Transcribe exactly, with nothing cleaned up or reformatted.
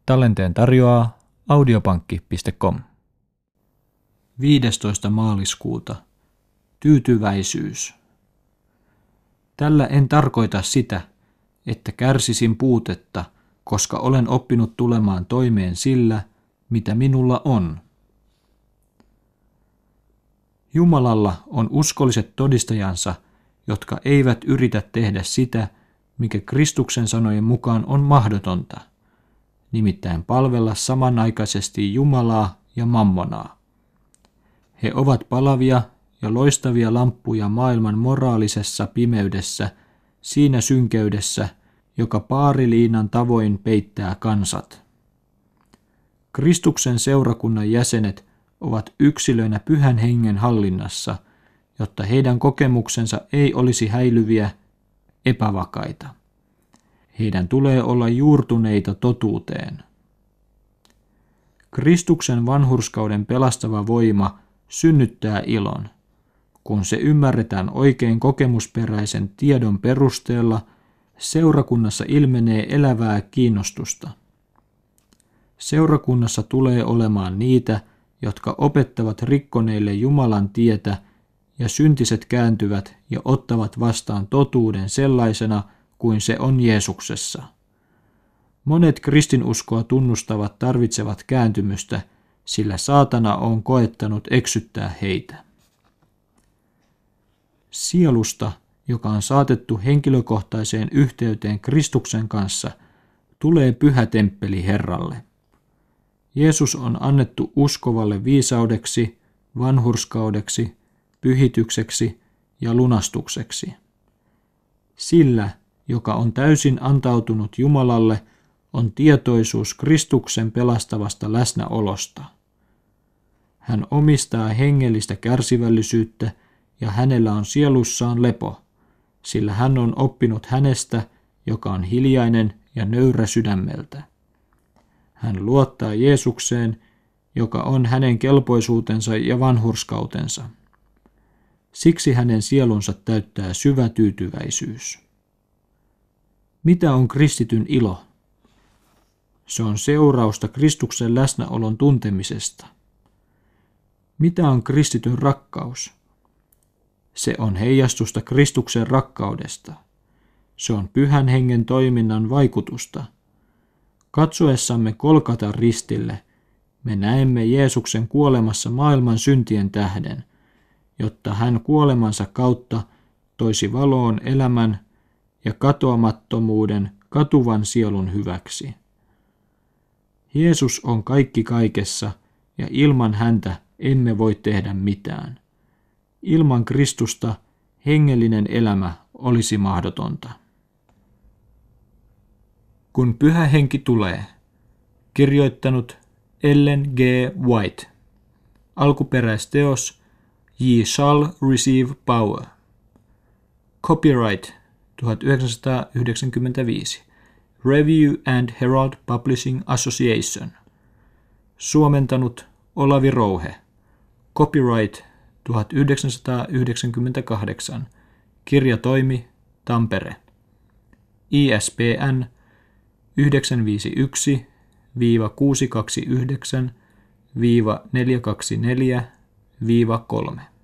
Tallenteen tarjoaa audiopankki piste com. viidestoista maaliskuuta. Tyytyväisyys. Tällä en tarkoita sitä, että kärsisin puutetta, koska olen oppinut tulemaan toimeen sillä, mitä minulla on. Jumalalla on uskolliset todistajansa, jotka eivät yritä tehdä sitä, mikä Kristuksen sanojen mukaan on mahdotonta, nimittäin palvella samanaikaisesti Jumalaa ja mammonaa. He ovat palavia ja loistavia lamppuja maailman moraalisessa pimeydessä, siinä synkeydessä, joka paariliinan tavoin peittää kansat. Kristuksen seurakunnan jäsenet ovat yksilöinä Pyhän Hengen hallinnassa, jotta heidän kokemuksensa ei olisi häilyviä, epävakaita. Heidän tulee olla juurtuneita totuuteen. Kristuksen vanhurskauden pelastava voima synnyttää ilon, kun se ymmärretään oikein kokemusperäisen tiedon perusteella. Seurakunnassa ilmenee elävää kiinnostusta. Seurakunnassa tulee olemaan niitä, jotka opettavat rikkoneille Jumalan tietä, ja syntiset kääntyvät ja ottavat vastaan totuuden sellaisena kuin se on Jeesuksessa. Monet kristinuskoa tunnustavat tarvitsevat kääntymystä, sillä saatana on koettanut eksyttää heitä. Sielusta, joka on saatettu henkilökohtaiseen yhteyteen Kristuksen kanssa, tulee pyhä temppeli Herralle. Jeesus on annettu uskovalle viisaudeksi, vanhurskaudeksi, pyhitykseksi ja lunastukseksi. Sillä, joka on täysin antautunut Jumalalle, on tietoisuus Kristuksen pelastavasta läsnäolosta. Hän omistaa hengellistä kärsivällisyyttä ja hänellä on sielussaan lepo, sillä hän on oppinut hänestä, joka on hiljainen ja nöyrä sydämeltä. Hän luottaa Jeesukseen, joka on hänen kelpoisuutensa ja vanhurskautensa. Siksi hänen sielunsa täyttää syvä tyytyväisyys. Mitä on kristityn ilo? Se on seurausta Kristuksen läsnäolon tuntemisesta. Mitä on kristityn rakkaus? Se on heijastusta Kristuksen rakkaudesta. Se on Pyhän Hengen toiminnan vaikutusta. Katsoessamme Golgatan ristille, me näemme Jeesuksen kuolemassa maailman syntien tähden, jotta hän kuolemansa kautta toisi valoon elämän ja katoamattomuuden katuvan sielun hyväksi. Jeesus on kaikki kaikessa, ja ilman häntä emme voi tehdä mitään. Ilman Kristusta hengellinen elämä olisi mahdotonta. Kun Pyhä Henki tulee. Kirjoittanut Ellen G. White. Alkuperäisteos Ye shall receive power. Copyright tuhatyhdeksänsataayhdeksänkymmentäviisi. Review and Herald Publishing Association. Suomentanut Olavi Rouhe. Copyright tuhatyhdeksänsataayhdeksänkymmentäkahdeksan. Kirjatoimi Tampere. I S B N yhdeksän viisi yksi kuusi kaksi yhdeksän neljä kaksi neljä kolme.